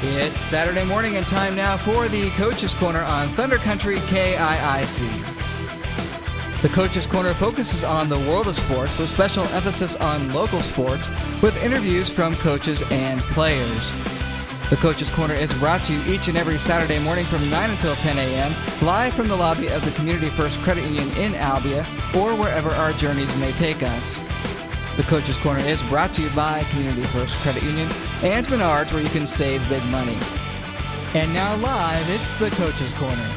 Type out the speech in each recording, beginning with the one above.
It's Saturday morning and time now for the Coach's Corner on Thunder Country KIIC. The Coach's Corner focuses on the world of sports with special emphasis on local sports with interviews from coaches and players. The Coach's Corner is brought to you each and every Saturday morning from 9 until 10 a.m. live from the lobby of the Community First Credit Union in Albia or wherever our journeys may take us. The Coach's Corner is brought to you by Community First Credit Union and Menards, where you can save big money. And now live, it's the Coach's Corner.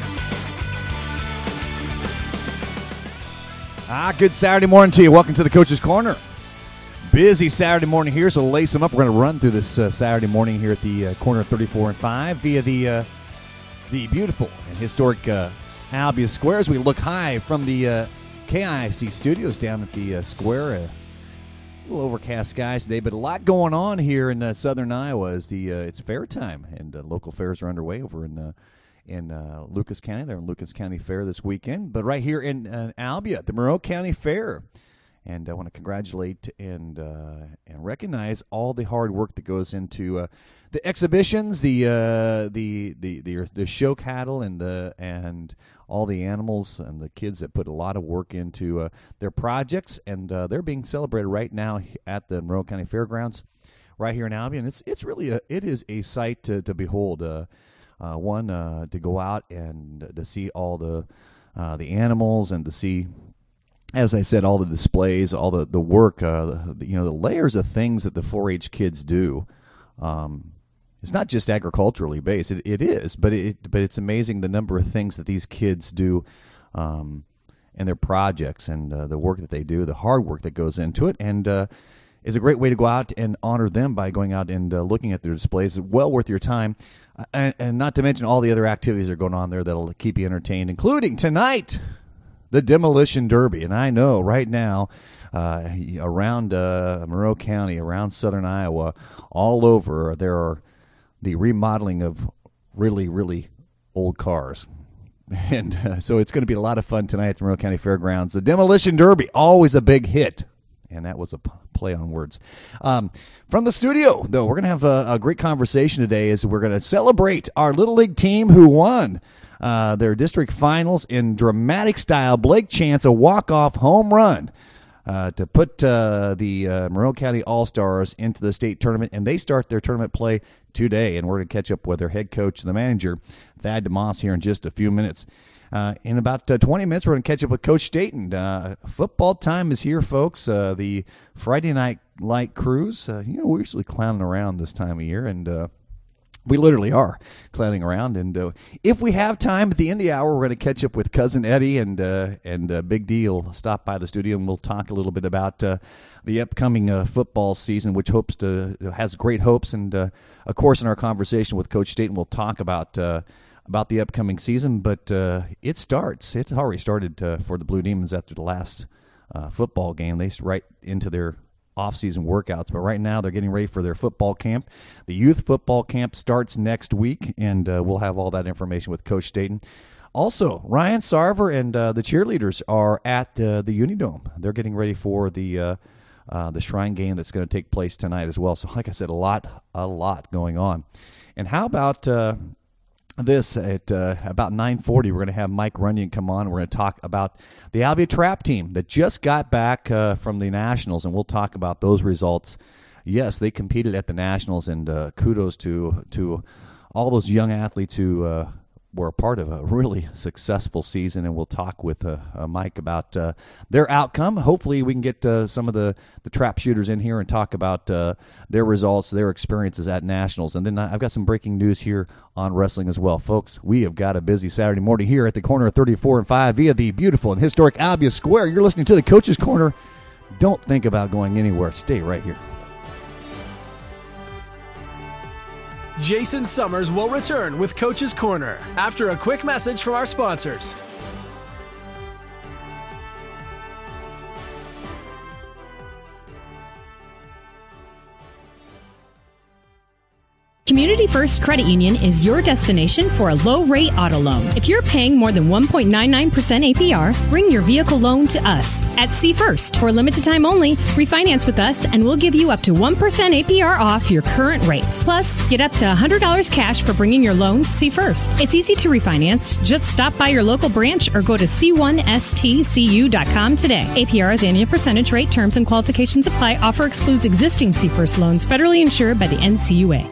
Good Saturday morning to you. Welcome to the Coach's Corner. Busy Saturday morning here, so lace them up. We're going to run through this Saturday morning here at the corner of 34 and 5 via the beautiful and historic Albia Square as we look high from the KIIC studios down at the square. A little overcast skies today, but a lot going on here in southern Iowa as it's fair time, and local fairs are underway over in Lucas County. They're in Lucas County Fair this weekend, but right here in Albia, the Monroe County Fair. And I want to congratulate and recognize all the hard work that goes into the exhibitions, the show cattle, and all the animals and the kids that put a lot of work into their projects, and they're being celebrated right now at the Monroe County Fairgrounds, right here in Albia. And it's really it is a sight to behold. To go out and to see all the animals and to see, as I said, all the displays, all the work, the layers of things that the 4-H kids do. It's not just agriculturally based. It is, but it's amazing the number of things that these kids do, and their projects and the work that they do, the hard work that goes into it, and it's a great way to go out and honor them by going out and looking at their displays. It's well worth your time, and not to mention all the other activities that are going on there that'll keep you entertained, including tonight, the Demolition Derby. And I know right now around Monroe County, around southern Iowa, all over, there are the remodeling of really, really old cars. And so it's going to be a lot of fun tonight at the Monroe County Fairgrounds. The Demolition Derby, always a big hit. And that was a play on words. From the studio, though, we're going to have a great conversation today as we're going to celebrate our Little League team who won their district finals in dramatic style. Blake Chance, a walk-off home run to put the Monroe County All-Stars into the state tournament, and they start their tournament play today. And we're going to catch up with their head coach and the manager, Thad DeMoss, here in just a few minutes. In about 20 minutes, we're going to catch up with Coach Staten. Football time is here, folks. The Friday night light cruise. We're usually clowning around this time of year, and we literally are clowning around. And if we have time at the end of the hour, we're going to catch up with Cousin Eddie and Big D will stop by the studio, and we'll talk a little bit about the upcoming football season, which has great hopes. And of course, in our conversation with Coach Staten, we'll talk about the upcoming season. But it starts. It's already started for the Blue Demons after the last football game. They right into their off-season workouts, but right now they're getting ready for their football camp. The youth football camp starts next week, and we'll have all that information with Coach Staten. Also, Ryan Sarver and the cheerleaders are at the Unidome. They're getting ready for the Shrine game that's going to take place tonight as well. So, like I said, a lot going on. And how about this at about 9:40, we're going to have Mike Runyon come on. We're going to talk about the Albia Trap team that just got back from the Nationals, and we'll talk about those results. Yes, they competed at the Nationals, and kudos to all those young athletes who were a part of a really successful season, and we'll talk with Mike about their outcome. Hopefully we can get some of the trap shooters in here and talk about their results, their experiences at Nationals. And then I've got some breaking news here on wrestling as well. Folks, we have got a busy Saturday morning here at the corner of 34 and 5 via the beautiful and historic Albia Square. You're listening to the Coach's Corner. Don't think about going anywhere. Stay right here. Jason Summers will return with Coach's Corner after a quick message from our sponsors. Community First Credit Union is your destination for a low-rate auto loan. If you're paying more than 1.99% APR, bring your vehicle loan to us at C First. For a limited time only, refinance with us and we'll give you up to 1% APR off your current rate. Plus, get up to $100 cash for bringing your loan to C First. It's easy to refinance. Just stop by your local branch or go to c1stcu.com today. APR is annual percentage rate. Terms and qualifications apply. Offer excludes existing C First loans federally insured by the NCUA.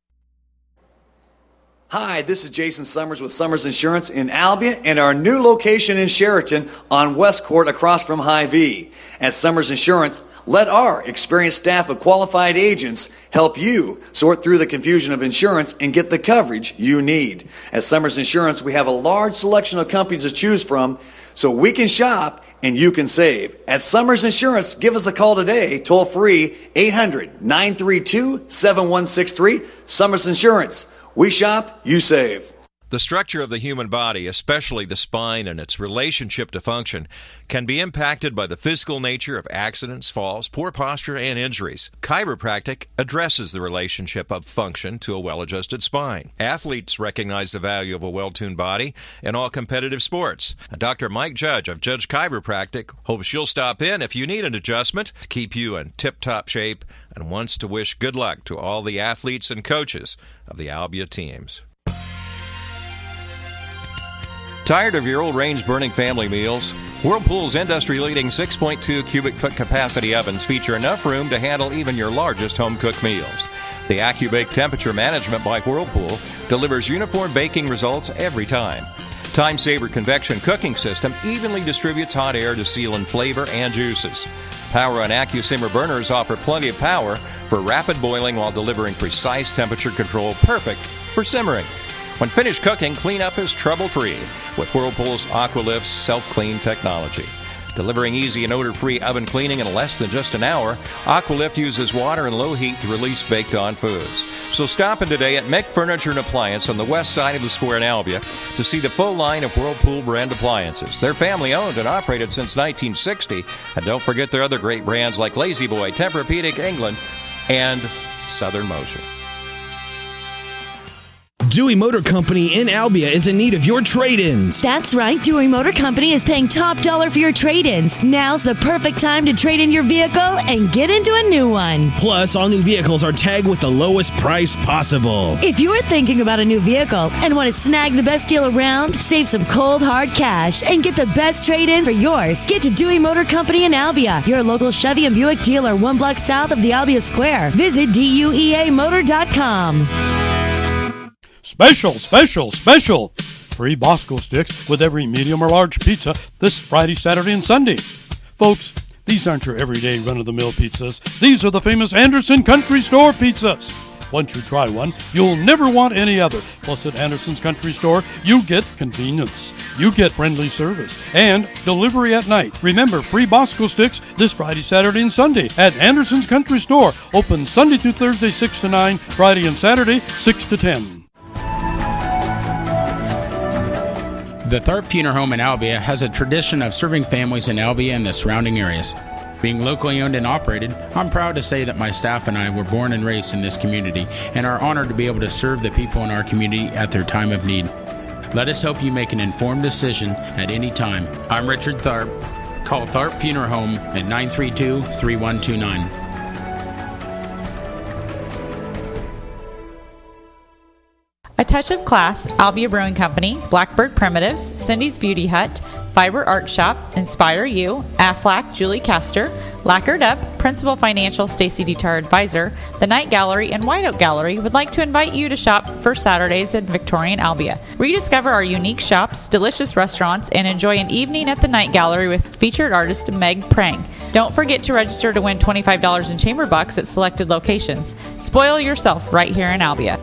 Hi, this is Jason Summers with Summers Insurance in Albia and our new location in Sheraton on West Court across from Hy-Vee. At Summers Insurance, let our experienced staff of qualified agents help you sort through the confusion of insurance and get the coverage you need. At Summers Insurance, we have a large selection of companies to choose from so we can shop and you can save. At Summers Insurance, give us a call today, toll free, 800-932-7163. Summers Insurance. We shop, you save. The structure of the human body, especially the spine and its relationship to function, can be impacted by the physical nature of accidents, falls, poor posture, and injuries. Chiropractic addresses the relationship of function to a well-adjusted spine. Athletes recognize the value of a well-tuned body in all competitive sports. Dr. Mike Judge of Judge Chiropractic hopes you'll stop in if you need an adjustment to keep you in tip-top shape and wants to wish good luck to all the athletes and coaches of the Albia teams. Tired of your old range-burning family meals? Whirlpool's industry-leading 6.2 cubic foot capacity ovens feature enough room to handle even your largest home-cooked meals. The AccuBake temperature management by Whirlpool delivers uniform baking results every time. Time-saver convection cooking system evenly distributes hot air to seal in flavor and juices. Power on AccuSimmer burners offer plenty of power for rapid boiling while delivering precise temperature control, perfect for simmering. When finished cooking, cleanup is trouble-free with Whirlpool's AquaLift self-clean technology. Delivering easy and odor-free oven cleaning in less than just an hour, AquaLift uses water and low heat to release baked-on foods. So stop in today at Mick Furniture and Appliance on the west side of the square in Albia to see the full line of Whirlpool brand appliances. They're family-owned and operated since 1960. And don't forget their other great brands like Lazy Boy, Tempur-Pedic, England, and Southern Motion. Dewey Motor Company in Albia is in need of your trade-ins. That's right. Dewey Motor Company is paying top dollar for your trade-ins. Now's the perfect time to trade in your vehicle and get into a new one. Plus, all new vehicles are tagged with the lowest price possible. If you're thinking about a new vehicle and want to snag the best deal around, save some cold, hard cash and get the best trade-in for yours, get to Dewey Motor Company in Albia, your local Chevy and Buick dealer 1 block south of the Albia Square. Visit DUEAmotor.com. Special! Free Bosco sticks with every medium or large pizza this Friday, Saturday, and Sunday. Folks, these aren't your everyday run-of-the-mill pizzas. These are the famous Anderson Country Store pizzas. Once you try one, you'll never want any other. Plus, at Anderson's Country Store, you get convenience. You get friendly service and delivery at night. Remember, free Bosco sticks this Friday, Saturday, and Sunday at Anderson's Country Store. Open Sunday through Thursday, 6 to 9, Friday and Saturday, 6 to 10. The Tharp Funeral Home in Albia has a tradition of serving families in Albia and the surrounding areas. Being locally owned and operated, I'm proud to say that my staff and I were born and raised in this community and are honored to be able to serve the people in our community at their time of need. Let us help you make an informed decision at any time. I'm Richard Tharp. Call Tharp Funeral Home at 932-3129. A Touch of Class, Albia Brewing Company, Blackbird Primitives, Cindy's Beauty Hut, Fiber Art Shop, Inspire You, Aflac, Julie Castor, Lacquered Up, Principal Financial, Stacy Dietar Advisor, the Night Gallery, and White Oak Gallery would like to invite you to shop for Saturdays in Victorian Albia. Rediscover our unique shops, delicious restaurants, and enjoy an evening at the Night Gallery with featured artist Meg Prang. Don't forget to register to win $25 in chamber bucks at selected locations. Spoil yourself right here in Albia.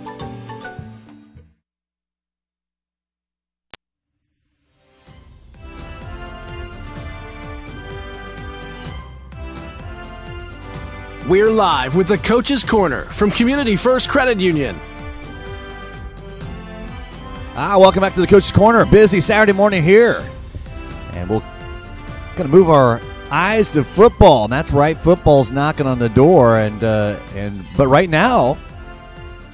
We're live with the Coach's Corner from Community First Credit Union. Welcome back to the Coach's Corner. Busy Saturday morning here. And we're going to move our eyes to football. And that's right, football's knocking on the door. But right now,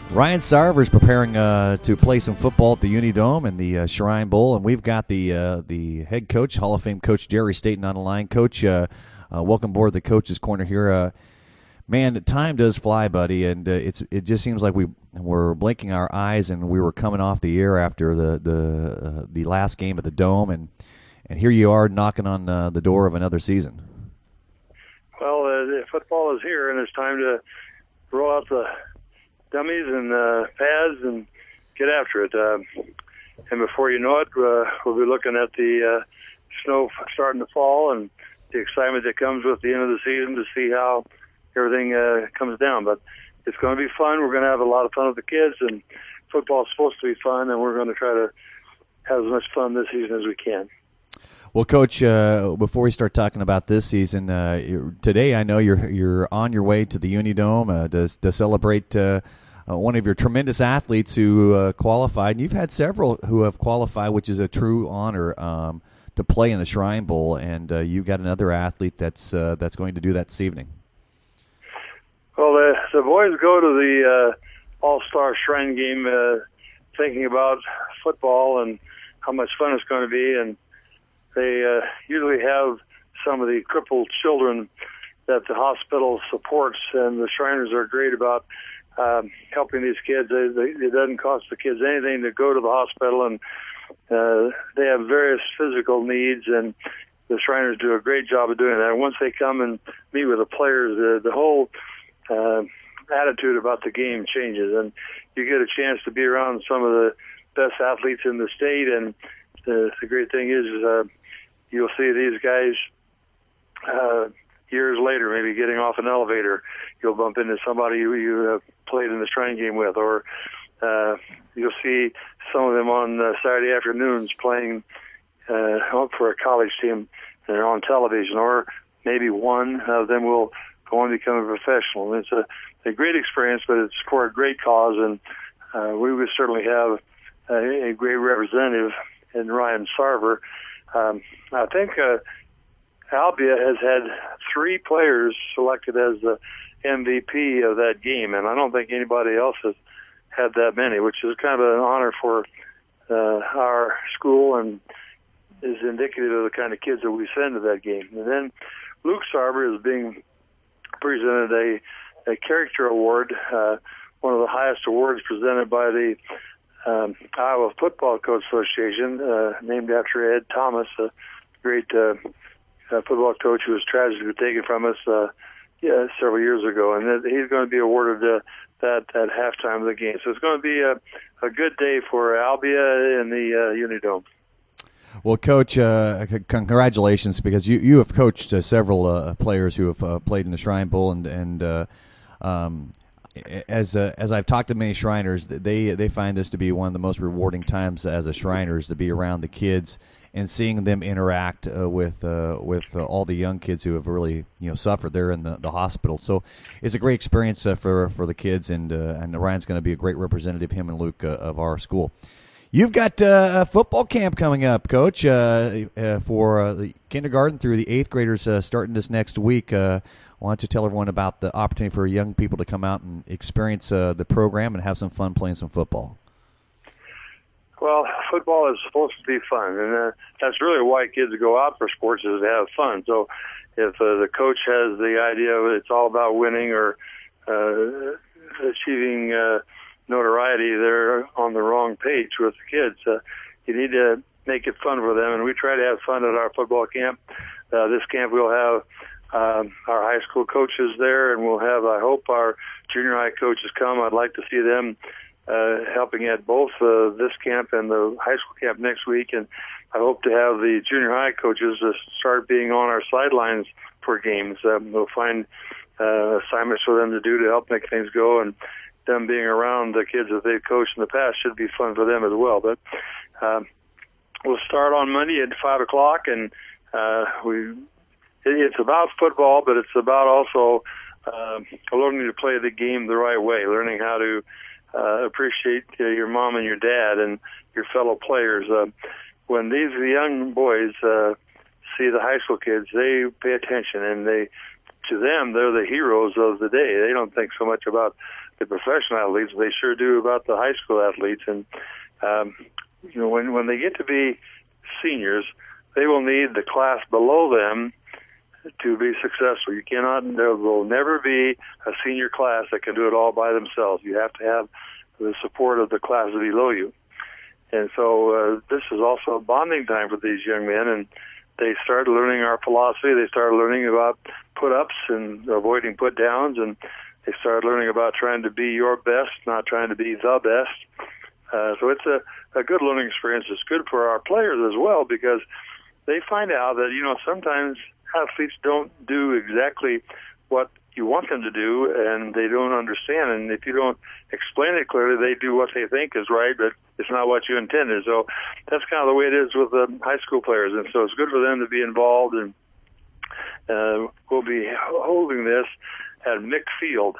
Ryan Sarver is preparing to play some football at the Unidome and the Shrine Bowl, and we've got the head coach, Hall of Fame coach Jerry Staten on the line. Coach, welcome aboard the Coach's Corner here. Man, time does fly, buddy, and it just seems like we're blinking our eyes, and we were coming off the air after the last game at the Dome, and here you are knocking on the door of another season. Well, football is here, and it's time to roll out the dummies and pads and get after it. And before you know it, we'll be looking at the snow starting to fall and the excitement that comes with the end of the season to see how everything comes down. But it's going to be fun. We're going to have a lot of fun with the kids, and football's supposed to be fun, and we're going to try to have as much fun this season as we can. Well, Coach, before we start talking about this season, today I know you're on your way to the Unidome to celebrate one of your tremendous athletes who qualified. And you've had several who have qualified, which is a true honor to play in the Shrine Bowl. And you've got another athlete that's going to do that this evening. Well, the boys go to the All-Star Shrine game thinking about football and how much fun it's going to be, and they usually have some of the crippled children that the hospital supports, and the Shriners are great about helping these kids. It doesn't cost the kids anything to go to the hospital, and they have various physical needs, and the Shriners do a great job of doing that. And once they come and meet with the players, the whole attitude about the game changes, and you get a chance to be around some of the best athletes in the state. And the great thing is you'll see these guys years later, maybe getting off an elevator. You'll bump into somebody you have played in the Shrine game with, or you'll see some of them on Saturday afternoons playing for a college team, and they're on television, or maybe one of them will go on to become a professional. And it's a great experience, but it's for a great cause, and we would certainly have a great representative in Ryan Sarver. I think Albia has had 3 players selected as the MVP of that game, and I don't think anybody else has had that many, which is kind of an honor for our school and is indicative of the kind of kids that we send to that game. And then Luke Sarver is being presented a character award, one of the highest awards presented by the Iowa Football Coach Association, named after Ed Thomas, a great football coach who was tragically taken from us several years ago. And he's going to be awarded that at halftime of the game. So it's going to be a good day for Albia in the Unidome. Well, Coach, congratulations, because you have coached several players who have played in the Shrine Bowl, and as I've talked to many Shriners, they find this to be one of the most rewarding times as a Shriners, to be around the kids and seeing them interact with all the young kids who have really suffered there in the hospital. So it's a great experience for the kids, and Ryan's going to be a great representative, him and Luke, of our school. You've got a football camp coming up, Coach, for the kindergarten through the 8th graders starting this next week. Why don't you tell everyone about the opportunity for young people to come out and experience the program and have some fun playing some football? Well, football is supposed to be fun, and that's really why kids go out for sports, is to have fun. So if the coach has the idea of it's all about winning or achieving notoriety, they're on the wrong page with the kids. You need to make it fun for them, and we try to have fun at our football camp. This camp we'll have our high school coaches there, and we'll have, I hope, our junior high coaches come. I'd like to see them helping at both this camp and the high school camp next week, and I hope to have the junior high coaches start being on our sidelines for games. We'll find assignments for them to do to help make things go, and them being around the kids that they've coached in the past should be fun for them as well. But we'll start on Monday at 5 o'clock, and it's about football, but it's about also learning to play the game the right way, learning how to appreciate your mom and your dad and your fellow players. When these young boys see the high school kids, they pay attention, and to them, they're the heroes of the day. They don't think so much about the professional athletes, they sure do about the high school athletes. And when they get to be seniors, they will need the class below them to be successful. There will never be a senior class that can do it all by themselves. You have to have the support of the class below you. And so this is also a bonding time for these young men, and they start learning our philosophy. They start learning about put-ups and avoiding put-downs, and they start learning about trying to be your best, not trying to be the best. So it's a good learning experience. It's good for our players as well, because they find out that, sometimes athletes don't do exactly what you want them to do, and they don't understand. And if you don't explain it clearly, they do what they think is right, but it's not what you intended. So that's kind of the way it is with the high school players. And so it's good for them to be involved. And we'll be holding this at Mick Field.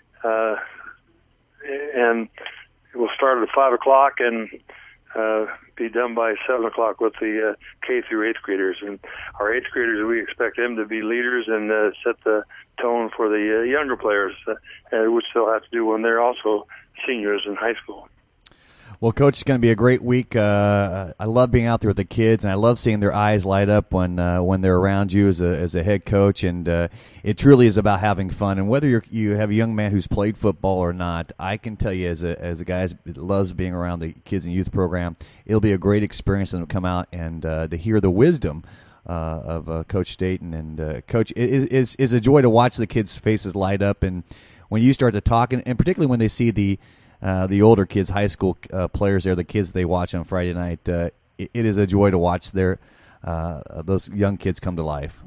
And we'll start at 5 o'clock and be done by 7 o'clock with the K through 8th graders. And our 8th graders, we expect them to be leaders and set the tone for the younger players, which they'll have to do when they're also seniors in high school. Well, Coach, it's going to be a great week. I love being out there with the kids, and I love seeing their eyes light up when they're around you as a head coach. And it truly is about having fun. And whether you have a young man who's played football or not, I can tell you as a guy that loves being around the kids and youth program, it'll be a great experience for them to come out and to hear the wisdom of Coach Staten. And Coach, it is a joy to watch the kids' faces light up, and when you start to talk, and particularly when they see the older kids, high school players there, the kids they watch on Friday night, it is a joy to watch those young kids come to life.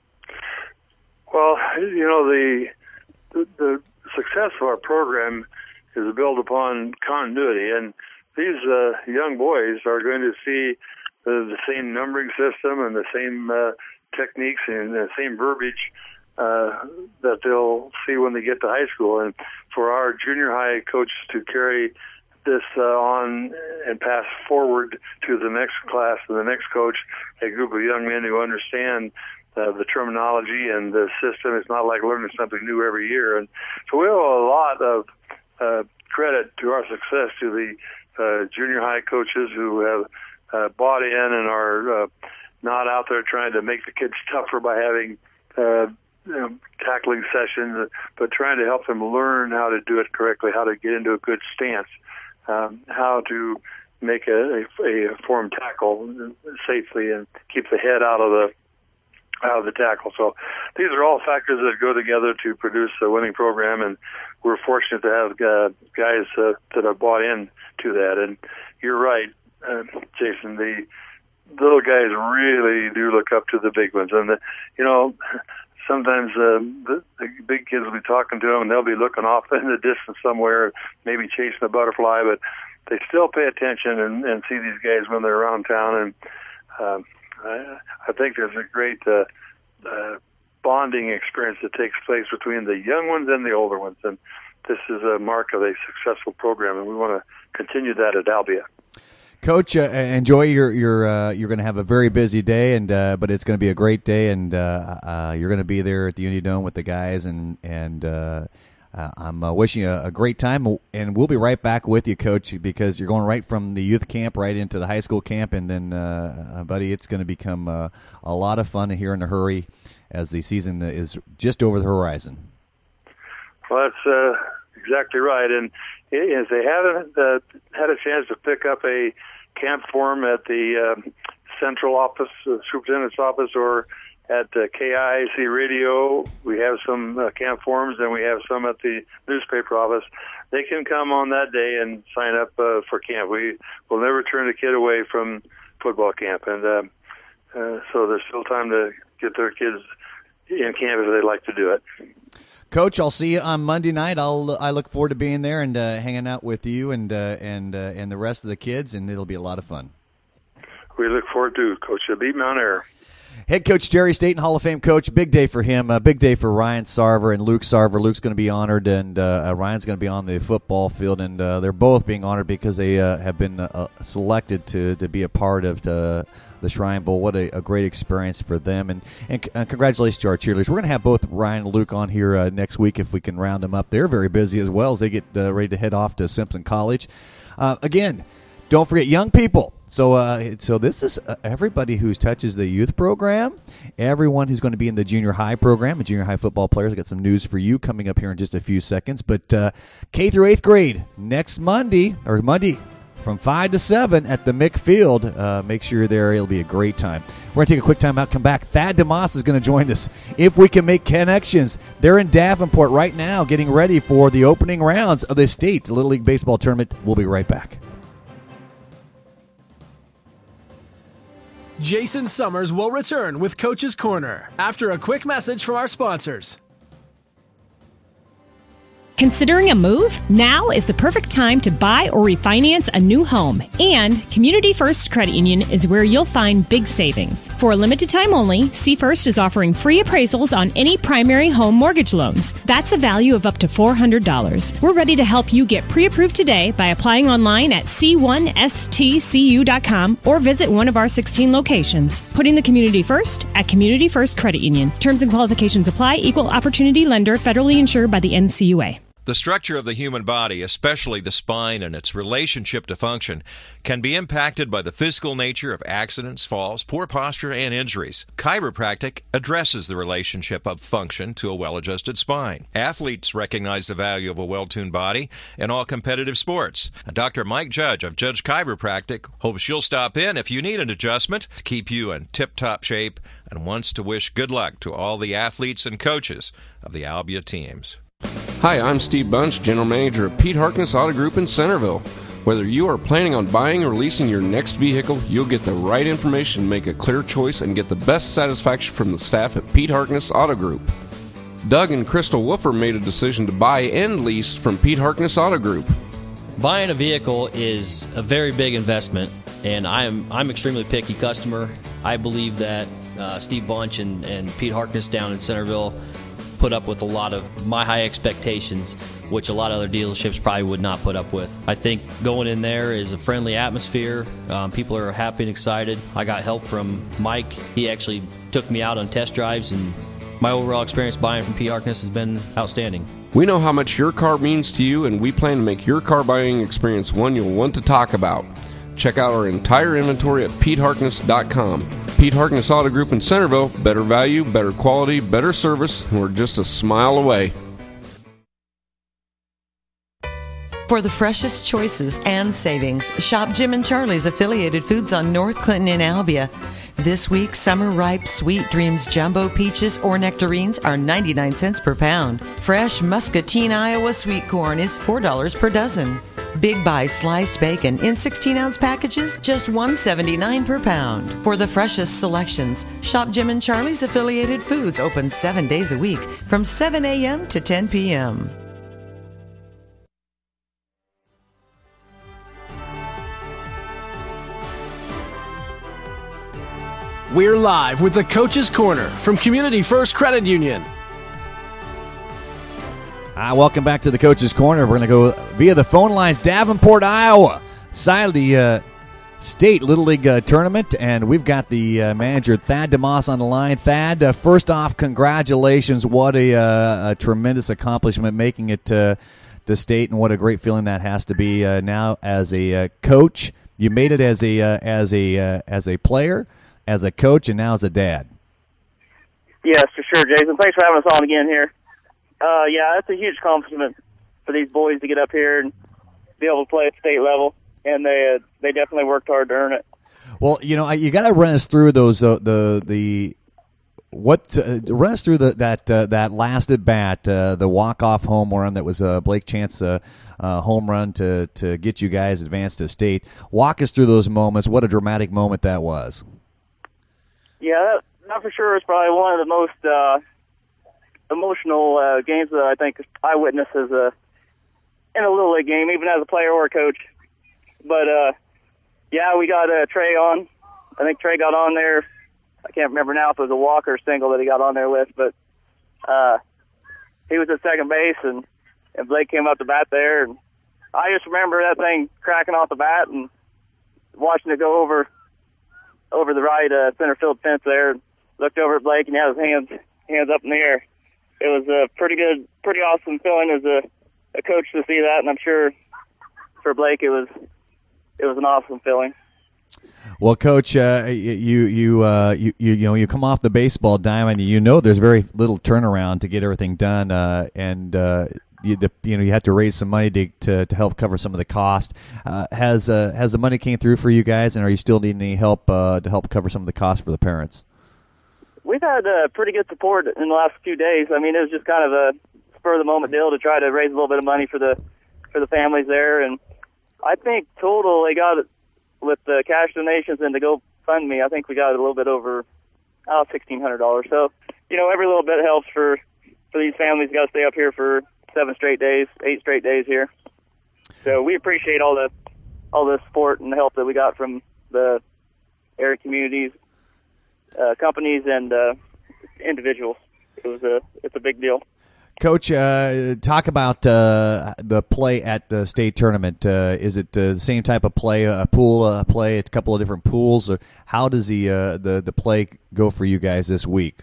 Well, the success of our program is built upon continuity, and these young boys are going to see the same numbering system and the same techniques and the same verbiage that they'll see when they get to high school. And for our junior high coaches to carry this on and pass forward to the next class and the next coach, a group of young men who understand the terminology and the system. It's not like learning something new every year. And so we owe a lot of credit to our success to the junior high coaches who have bought in and are not out there trying to make the kids tougher by having tackling sessions, but trying to help them learn how to do it correctly, how to get into a good stance, how to make a form tackle safely and keep the head out of the tackle. So these are all factors that go together to produce a winning program, and we're fortunate to have guys that have bought in to that. And you're right, Jason, the little guys really do look up to the big ones. And sometimes the big kids will be talking to them, and they'll be looking off in the distance somewhere, maybe chasing a butterfly, but they still pay attention and see these guys when they're around town. And I think there's a great bonding experience that takes place between the young ones and the older ones, and this is a mark of a successful program, and we want to continue that at Albia. Coach, enjoy you're going to have a very busy day, and but it's going to be a great day, and you're going to be there at the Unidome with the guys, and I'm wishing you a great time, and we'll be right back with you, Coach, because you're going right from the youth camp right into the high school camp, and then, buddy, it's going to become a lot of fun here in a hurry as the season is just over the horizon. Well, that's exactly right, and if they haven't had a chance to pick up a camp form at the central office, superintendent's office, or at KIAC Radio, we have some camp forms, and we have some at the newspaper office. They can come on that day and sign up for camp. We will never turn a kid away from football camp, and so there's still time to get their kids in camp if they'd like to do it. Coach, I'll see you on Monday night. I look forward to being there and hanging out with you and the rest of the kids, and it'll be a lot of fun. We look forward to Coach Beat Mount Air. Head coach Jerry Staten, Hall of Fame coach. Big day for him. Big day for Ryan Sarver and Luke Sarver. Luke's going to be honored, and Ryan's going to be on the football field, and they're both being honored because they have been selected to be a part of the Shrine Bowl. What a great experience for them, and congratulations to our cheerleaders. We're going to have both Ryan and Luke on here next week if we can round them up. They're very busy as well as they get ready to head off to Simpson College. Again, don't forget young people. So this is everybody who touches the youth program, everyone who's going to be in the junior high program, and junior high football players. I got some news for you coming up here in just a few seconds. But K through 8th grade next Monday from 5 to 7 at the Mick Field. Make sure you're there. It'll be a great time. We're going to take a quick time out, come back. Thad DeMoss is going to join us. If we can make connections, they're in Davenport right now getting ready for the opening rounds of the state Little League Baseball Tournament. We'll be right back. Jason Summers will return with Coach's Corner after a quick message from our sponsors. Considering a move? Now is the perfect time to buy or refinance a new home. And Community First Credit Union is where you'll find big savings. For a limited time only, C First is offering free appraisals on any primary home mortgage loans. That's a value of up to $400. We're ready to help you get pre-approved today by applying online at c1stcu.com or visit one of our 16 locations. Putting the community first at Community First Credit Union. Terms and qualifications apply. Equal opportunity lender. Federally insured by the NCUA. The structure of the human body, especially the spine and its relationship to function, can be impacted by the physical nature of accidents, falls, poor posture, and injuries. Chiropractic addresses the relationship of function to a well-adjusted spine. Athletes recognize the value of a well-tuned body in all competitive sports. Dr. Mike Judge of Judge Chiropractic hopes you'll stop in if you need an adjustment to keep you in tip-top shape and wants to wish good luck to all the athletes and coaches of the Albia teams. Hi, I'm Steve Bunch, General Manager of Pete Harkness Auto Group in Centerville. Whether you are planning on buying or leasing your next vehicle, you'll get the right information, make a clear choice, and get the best satisfaction from the staff at Pete Harkness Auto Group. Doug and Crystal Woofer made a decision to buy and lease from Pete Harkness Auto Group. Buying a vehicle is a very big investment, and I'm extremely picky customer. I believe that Steve Bunch and Pete Harkness down in Centerville put up with a lot of my high expectations, which a lot of other dealerships probably would not put up with. I think going in there is a friendly atmosphere. People are happy and excited. I got help from Mike. He actually took me out on test drives, and my overall experience buying from P. Harkness has been outstanding. We know how much your car means to you, and we plan to make your car buying experience one you'll want to talk about. Check out our entire inventory at PeteHarkness.com. Pete Harkness Auto Group in Centerville. Better value, better quality, better service, and we're just a smile away. For the freshest choices and savings, shop Jim and Charlie's affiliated foods on North Clinton in Albia. This week, Summer Ripe Sweet Dreams Jumbo Peaches or Nectarines are 99 cents per pound. Fresh Muscatine, Iowa sweet corn is $4 per dozen. Big Buy sliced bacon in 16-ounce packages, just $1.79 per pound. For the freshest selections, shop Jim and Charlie's affiliated foods, open 7 days a week from 7 a.m. to 10 p.m. We're live with the Coach's Corner from Community First Credit Union. Welcome back to the Coach's Corner. We're going to go via the phone lines. Davenport, Iowa, side of the state Little League tournament, and we've got the manager, Thad DeMoss, on the line. Thad, first off, congratulations. What a tremendous accomplishment making it to state, and what a great feeling that has to be now as a coach. You made it as a player, as a coach, and now as a dad. Yes, for sure, Jason. Thanks for having us on again here. Yeah, it's a huge accomplishment for these boys to get up here and be able to play at state level, and they definitely worked hard to earn it. Well, you know, you got to run us through those run us through that last at bat, the walk-off home run that was Blake Chance home run to get you guys advanced to state. Walk us through those moments. What a dramatic moment that was. Yeah, that for sure is probably one of the most emotional games that I think I witnessed in a Little League game, even as a player or a coach. But, yeah, we got Trey on. I think Trey got on there I can't remember now if it was a walk or single that he got on there with, but he was at second base, and Blake came up to bat there, and I just remember that thing cracking off the bat and watching it go over the right center field fence there. Looked over at Blake, and he had his hands up in the air. It was a pretty awesome feeling as a coach to see that, and I'm sure for Blake it was an awesome feeling. Well, Coach, you come off the baseball diamond. You know there's very little turnaround to get everything done, and you have to raise some money to help cover some of the cost. Has the money came through for you guys, and are you still needing any help to help cover some of the costs for the parents? We've had pretty good support in the last few days. I mean, it was just kind of a spur of the moment deal to try to raise a little bit of money for the families there, and I think total they got, with the cash donations and the GoFundMe, I think we got a little bit over $1,600. So, every little bit helps for these families. Got to stay up here for 8 straight days here. So we appreciate all the support and the help that we got from the area communities, companies, and individuals. It's a big deal. Coach, talk about the play at the state tournament. Is it the same type of play, a pool play, a couple of different pools? Or how does the play go for you guys this week?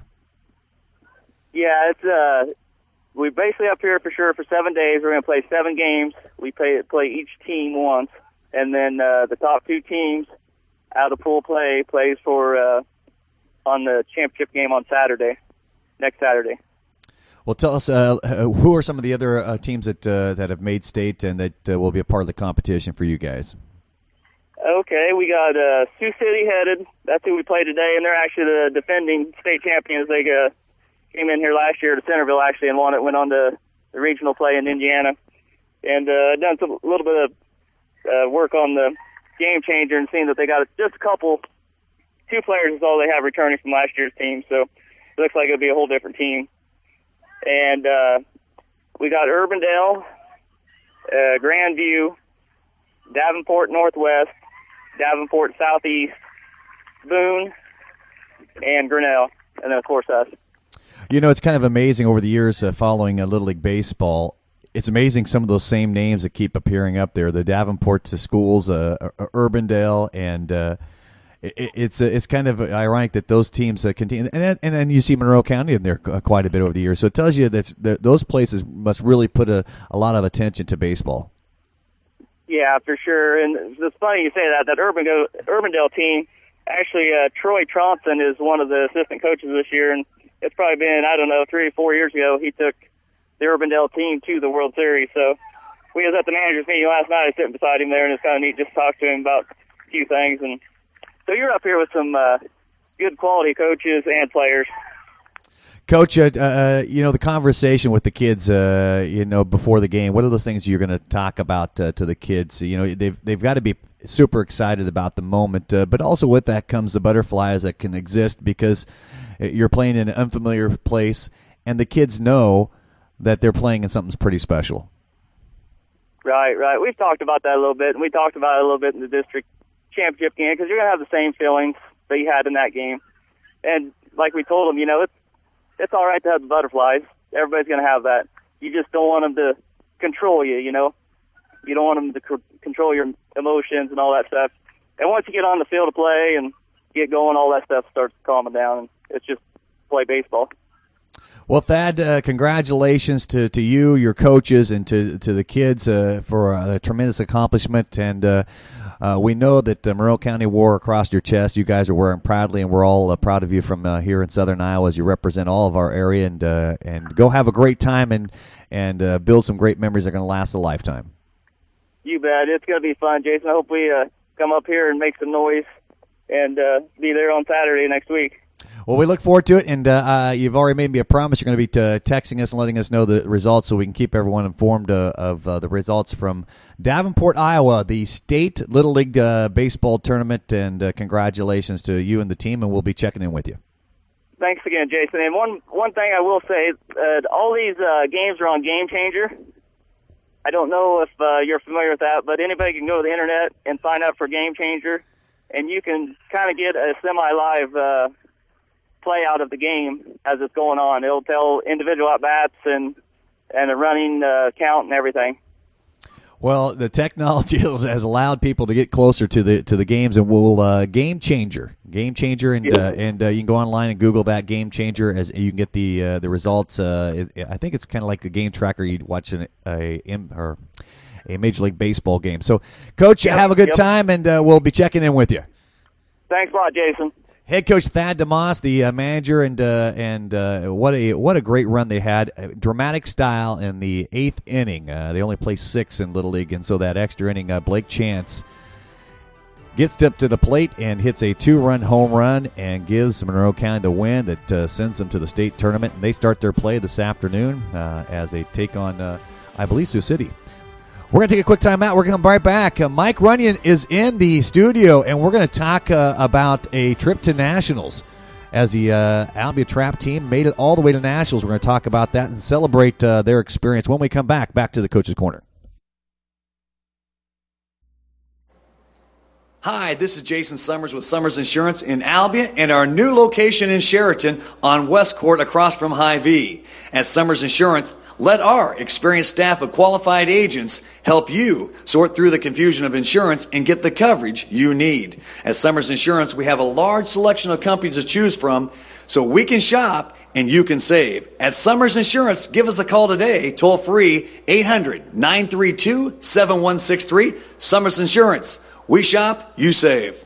Yeah, it's we basically up here for sure for 7 days. We're going to play 7 games. We play each team once, and then the top 2 teams out of pool play plays for on the championship game on next Saturday. Well, tell us who are some of the other teams that have made state and that will be a part of the competition for you guys. Okay, we got Sioux City headed. That's who we play today, and they're actually the defending state champions. They came in here last year to Centerville actually and went on to the regional play in Indiana, and done a little bit of work on the game changer and seen that they got just 2 players is all they have returning from last year's team. So it looks like it'll be a whole different team. And we got Urbandale, Grandview, Davenport Northwest, Davenport Southeast, Boone, and Grinnell, and then, of course, us. It's kind of amazing over the years following Little League Baseball. It's amazing some of those same names that keep appearing up there. The Davenport schools, Urbandale, and it's kind of ironic that those teams continue, and then you see Monroe County in there quite a bit over the years. So it tells you that those places must really put a lot of attention to baseball. Yeah, for sure. And it's funny you say that Urbandale team. Actually, Troy Thompson is one of the assistant coaches this year, and it's probably been 3 or 4 years ago he took the Urbandale team to the World Series. So we was at the managers meeting last night, sitting beside him there, and it's kind of neat just to talk to him about a few things. And so you're up here with some good quality coaches and players. Coach, the conversation with the kids, before the game, what are those things you're going to talk about to the kids? They've got to be super excited about the moment, but also with that comes the butterflies that can exist because you're playing in an unfamiliar place, and the kids know that they're playing in something pretty special. Right. We've talked about that a little bit, and we talked about it a little bit in the district championship game because you're going to have the same feelings that you had in that game. And like we told them, it's all right to have the butterflies. Everybody's going to have that. You just don't want them to control you, You don't want them to control your emotions and all that stuff. And once you get on the field to play and get going, all that stuff starts calming down. And it's just play baseball. Well, Thad, congratulations to you, your coaches, and to the kids for a tremendous accomplishment. And we know that Monroe County wore across your chest. You guys are wearing proudly, and we're all proud of you from here in Southern Iowa as you represent all of our area. And go have a great time and build some great memories that are going to last a lifetime. You bet. It's going to be fun, Jason. I hope we come up here and make some noise and be there on Saturday next week. Well, we look forward to it, and you've already made me a promise. You're going to be texting us and letting us know the results so we can keep everyone informed of the results from Davenport, Iowa, the State Little League Baseball Tournament, and congratulations to you and the team, and we'll be checking in with you. Thanks again, Jason. And one thing I will say, all these games are on Game Changer. I don't know if you're familiar with that, but anybody can go to the internet and sign up for Game Changer, and you can kind of get a semi-live play out of the game as it's going on. It'll tell individual at-bats and a running count and everything. Well, the technology has allowed people to get closer to the games, and we'll Game Changer, and you can go online and Google that Game Changer as you can get the results. I think it's kind of like the game tracker you'd watch a Major League Baseball game. So, Coach, have a good time, and we'll be checking in with you. Thanks a lot, Jason. Head coach Thad DeMoss, the manager, and what a great run they had. Dramatic style in the 8th inning. They only play 6 in Little League, and so that extra inning, Blake Chance gets up to the plate and hits a 2-run home run and gives Monroe County the win that sends them to the state tournament. And they start their play this afternoon as they take on, I believe, Sioux City. We're going to take a quick time out. We're going to come right back. Mike Runyon is in the studio, and we're going to talk about a trip to Nationals as the Albia Trap team made it all the way to Nationals. We're going to talk about that and celebrate their experience when we come back to the Coach's Corner. Hi, this is Jason Summers with Summers Insurance in Albia and our new location in Sheraton on West Court across from Hy-Vee. At Summers Insurance, let our experienced staff of qualified agents help you sort through the confusion of insurance and get the coverage you need. At Summers Insurance, we have a large selection of companies to choose from, so we can shop and you can save. At Summers Insurance, give us a call today, toll free, 800-932-7163. Summers Insurance. We shop, you save.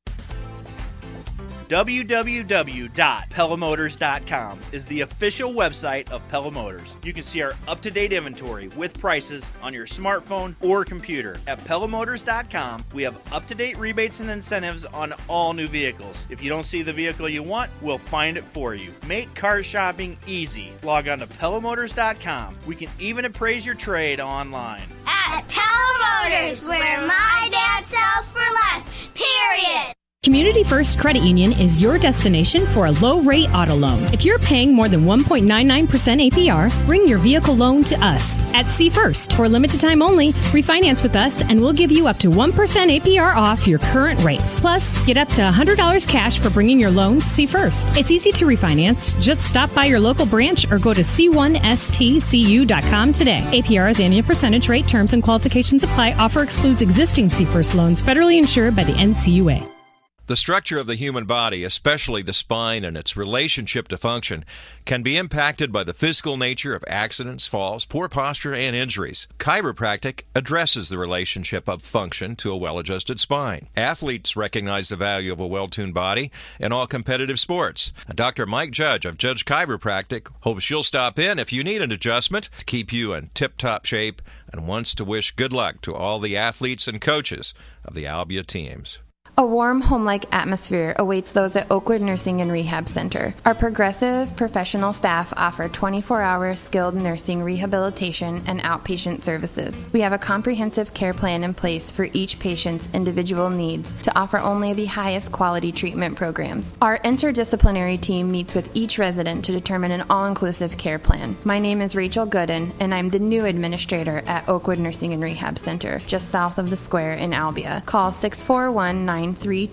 www.pellamotors.com is the official website of Pella Motors. You can see our up-to-date inventory with prices on your smartphone or computer. At pellamotors.com, we have up-to-date rebates and incentives on all new vehicles. If you don't see the vehicle you want, we'll find it for you. Make car shopping easy. Log on to pellamotors.com. We can even appraise your trade online. At Pella Motors, where my dad sells for less, period. Community First Credit Union is your destination for a low-rate auto loan. If you're paying more than 1.99% APR, bring your vehicle loan to us. At C First, for limited time only, refinance with us and we'll give you up to 1% APR off your current rate. Plus, get up to $100 cash for bringing your loan to C First. It's easy to refinance. Just stop by your local branch or go to c1stcu.com today. APR is annual percentage rate. Terms and qualifications apply. Offer excludes existing C First loans federally insured by the NCUA. The structure of the human body, especially the spine and its relationship to function, can be impacted by the physical nature of accidents, falls, poor posture, and injuries. Chiropractic addresses the relationship of function to a well-adjusted spine. Athletes recognize the value of a well-tuned body in all competitive sports. Dr. Mike Judge of Judge Chiropractic hopes you'll stop in if you need an adjustment to keep you in tip-top shape and wants to wish good luck to all the athletes and coaches of the Albia teams. A warm, home-like atmosphere awaits those at Oakwood Nursing and Rehab Center. Our progressive, professional staff offer 24-hour skilled nursing rehabilitation and outpatient services. We have a comprehensive care plan in place for each patient's individual needs to offer only the highest quality treatment programs. Our interdisciplinary team meets with each resident to determine an all-inclusive care plan. My name is Rachel Gooden, and I'm the new administrator at Oakwood Nursing and Rehab Center, just south of the square in Albia. Call 641-932-7105.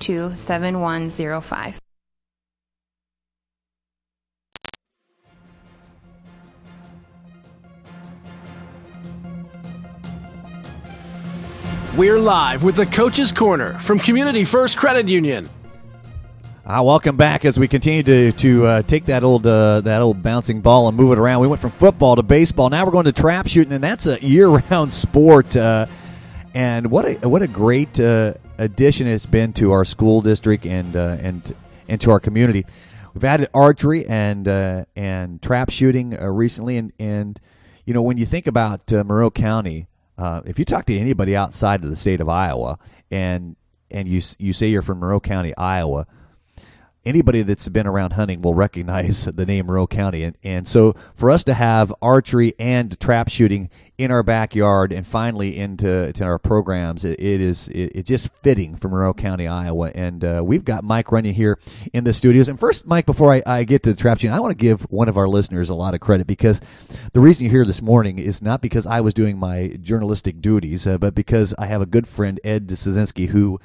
We're live with the Coach's Corner from Community First Credit Union. Welcome back as we continue to take that old bouncing ball and move it around. We went from football to baseball. Now we're going to trap shooting, and that's a year-round sport. And what a great addition it's been to our school district and to our community. We've added archery and trap shooting recently, and you know, when you think about Monroe County, if you talk to anybody outside of the state of Iowa and you say you're from Monroe County, Iowa, anybody that's been around hunting will recognize the name Monroe County. And so for us to have archery and trap shooting in our backyard and finally into our programs, it's just fitting for Monroe County, Iowa. And we've got Mike Runyon here in the studios. And first, Mike, before I get to trap shooting, I want to give one of our listeners a lot of credit, because the reason you're here this morning is not because I was doing my journalistic duties, but because I have a good friend, Ed Szynski, who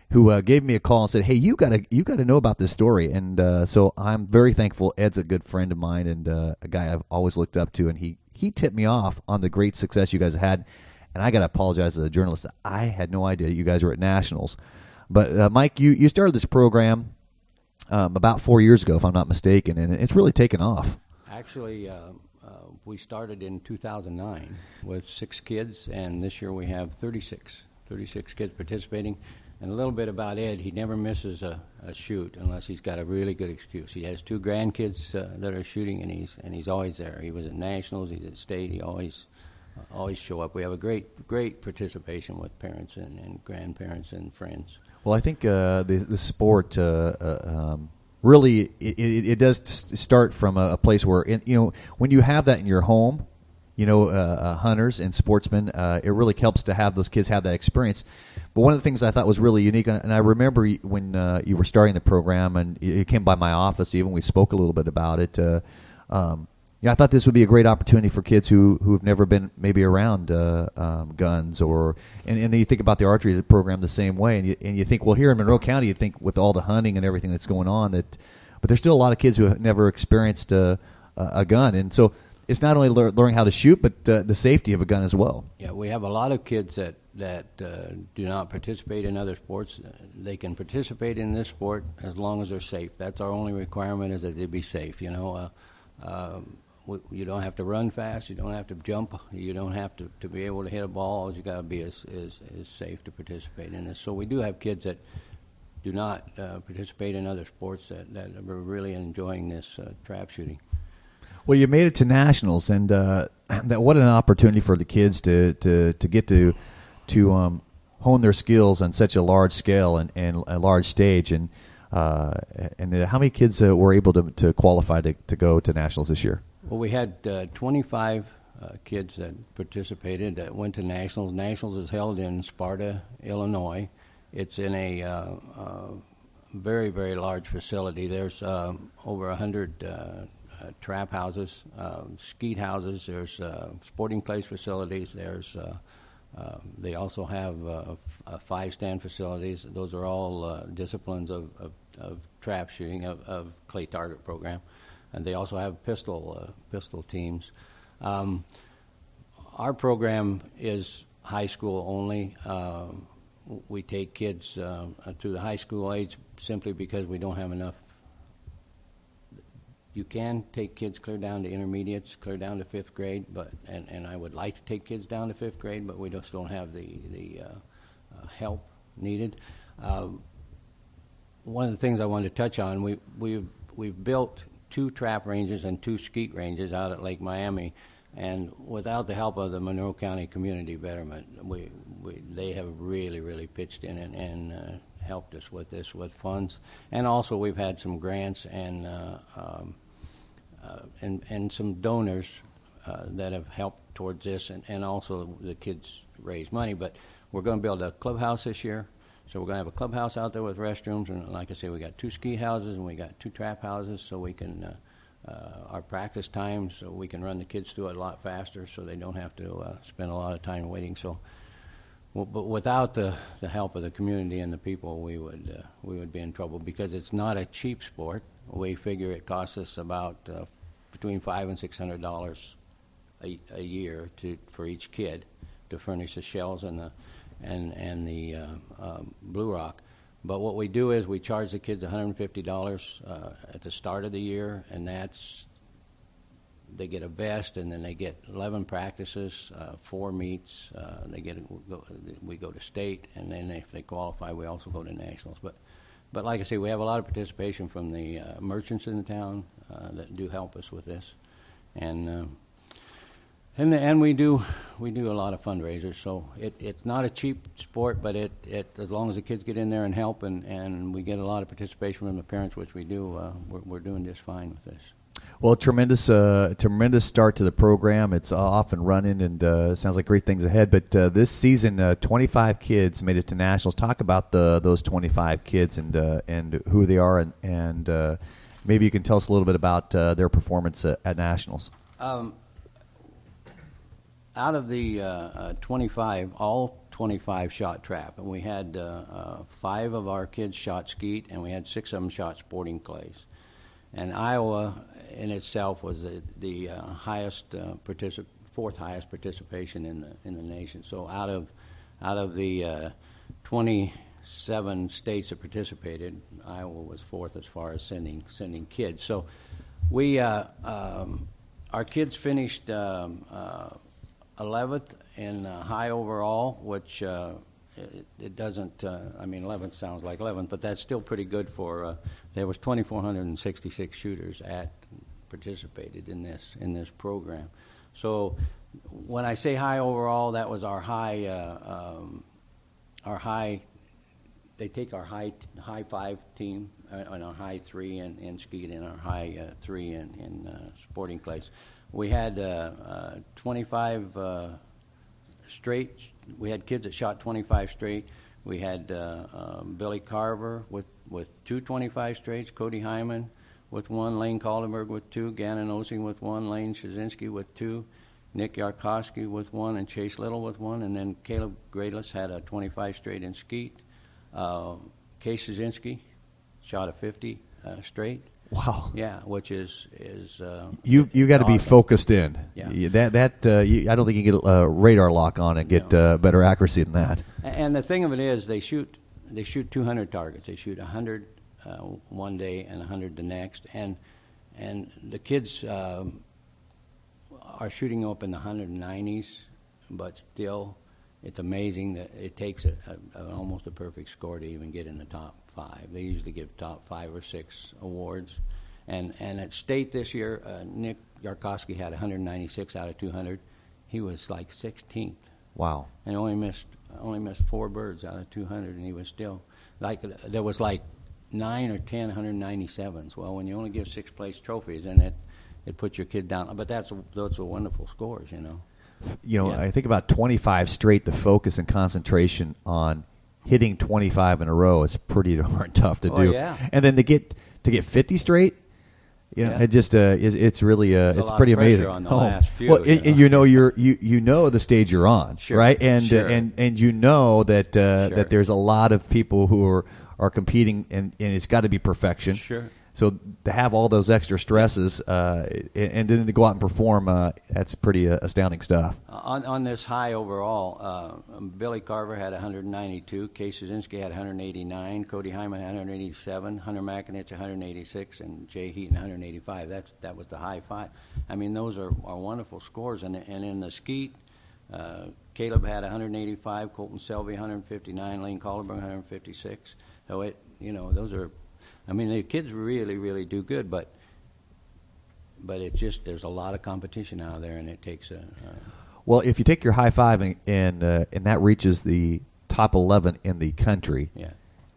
who gave me a call and said, "Hey, you gotta know about this story." And so I'm very thankful. Ed's a good friend of mine and a guy I've always looked up to, and he tipped me off on the great success you guys had. And I got to apologize as a journalist. I had no idea you guys were at Nationals. But, Mike, you started this program about 4 years ago, if I'm not mistaken, and it's really taken off. Actually, we started in 2009 with 6 kids, and this year we have 36 kids participating. And a little bit about Ed, he never misses a shoot unless he's got a really good excuse. He has 2 grandkids that are shooting, and he's always there. He was at Nationals, he's at State, he always show up. We have a great participation with parents and grandparents and friends. Well, I think the sport really it does start from a place where when you have that in your home, hunters and sportsmen, it really helps to have those kids have that experience. But one of the things I thought was really unique, and I remember when you were starting the program, and it came by my office, even we spoke a little bit about it. I thought this would be a great opportunity for kids who've never been maybe around guns, and then you think about the archery program the same way, and you think, well, here in Monroe County, you think with all the hunting and everything that's going on but there's still a lot of kids who have never experienced a gun, and so it's not only learning how to shoot, but the safety of a gun as well. Yeah, we have a lot of kids that do not participate in other sports. They can participate in this sport as long as they're safe. That's our only requirement, is that they be safe. You don't have to run fast. You don't have to jump. You don't have to be able to hit a ball. All you got to be is safe to participate in this. So we do have kids that do not participate in other sports that are really enjoying this trap shooting. Well, you made it to Nationals, and what an opportunity for the kids to get to hone their skills on such a large scale and a large stage. And how many kids were able to qualify to go to Nationals this year? Well, we had 25 kids that participated that went to Nationals. Nationals is held in Sparta, Illinois. It's in a very, very large facility. There's over 100 trap houses, skeet houses. There's sporting place facilities. There's they also have 5-stand facilities. Those are all disciplines of trap shooting of clay target program. And they also have pistol teams. Our program is high school only. We take kids to the high school age simply because we don't have enough. You can take kids clear down to intermediates, clear down to 5th grade, and I would like to take kids down to 5th grade, but we just don't have the help needed. One of the things I wanted to touch on, we've built 2 trap ranges and 2 skeet ranges out at Lake Miami, and without the help of the Monroe County Community Betterment, they have really pitched in and helped us with this with funds, and also we've had some grants and some donors that have helped towards this, and also the kids raise money. But we're going to build a clubhouse this year. So we're going to have a clubhouse out there with restrooms, and like I say, we got 2 ski houses and we got 2 trap houses, so we can our practice time, so we can run the kids through it a lot faster, so they don't have to spend a lot of time waiting. So, but without the help of the community and the people, we would be in trouble, because it's not a cheap sport. We figure it costs us about between $500 and $600 a year for each kid to furnish the shells and the Blue Rock. But what we do is we charge the kids $150 at the start of the year, and they get a vest, and then they get 11 practices, 4 meets. We go to state, and then if they qualify, we also go to Nationals. But like I say, we have a lot of participation from the merchants in the town that do help us with this, and we do a lot of fundraisers. So it's not a cheap sport, but it as long as the kids get in there and help, and we get a lot of participation from the parents, which we do, we're doing just fine with this. Well, tremendous start to the program. It's off and running, and sounds like great things ahead. But this season, 25 kids made it to Nationals. Talk about those 25 kids and who they are, and maybe you can tell us a little bit about their performance at Nationals. Out of the 25, all 25 shot trap, and we had 5 of our kids shot skeet, and we had 6 of them shot sporting clays. And Iowa in itself was the highest fourth highest participation in the nation. So out of the 27 states that participated, Iowa was 4th as far as sending kids. So we our kids finished 11th in high overall, which it doesn't. 11th sounds like 11th, but that's still pretty good for. There was 2,466 shooters participated in this program. So when I say high overall, that was our high. They take our high 5 team and our high 3 in skeet and our high 3 in sporting clays. We had 25 straight. We had kids that shot 25 straight. We had Billy Carver with 2 25 straights, Cody Hyman with 1, Lane Kaldenberg with 2, Gannon Osing with 1, Lane Shazinski with 2, Nick Yarkowski with 1, and Chase Little with 1, and then Caleb Grayless had a 25 straight in skeet. Kay Shazinski shot a 50 straight. Wow. Yeah, which is you got to be focused in. Yeah. I don't think you can get a radar lock on and get better accuracy than that. And the thing of it is, they shoot 200 targets. They shoot 100 one day and 100 the next, and the kids are shooting up in the 190s, but still, it's amazing that it takes almost a perfect score to even get in the top 5. They usually give top 5 or 6 awards, and at state this year, Nick Yarkowski had 196 out of 200. He was like 16th. Wow! And only missed 4 birds out of 200, and he was still there was 9 or 10 197s. Well, when you only give 6th place trophies, then it puts your kid down. But those are wonderful scores, I think about 25 straight. The focus and concentration on hitting 25 in a row is pretty darn tough to do. Yeah. And then to get 50 straight, it just it's really it's pretty amazing. On the last few, well, you know the stage you're on, sure. right? And sure. and you know that Sure. that there's a lot of people who are competing, and it's got to be perfection. Sure. So to have all those extra stresses and then to go out and perform, that's pretty astounding stuff. On this high overall, Billy Carver had 192, Kay Shazinski had 189, Cody Hyman had 187, Hunter McInich 186, and Jay Heaton 185. That was the high 5. I mean, those are wonderful scores. And in the skeet, Caleb had 185, Colton Selby 159, Lane Kaldenberg 156. So those are. I mean, the kids really, really do good, but it's just there's a lot of competition out there, and it takes a. Well, if you take your high 5 and that reaches the top 11 in the country, yeah,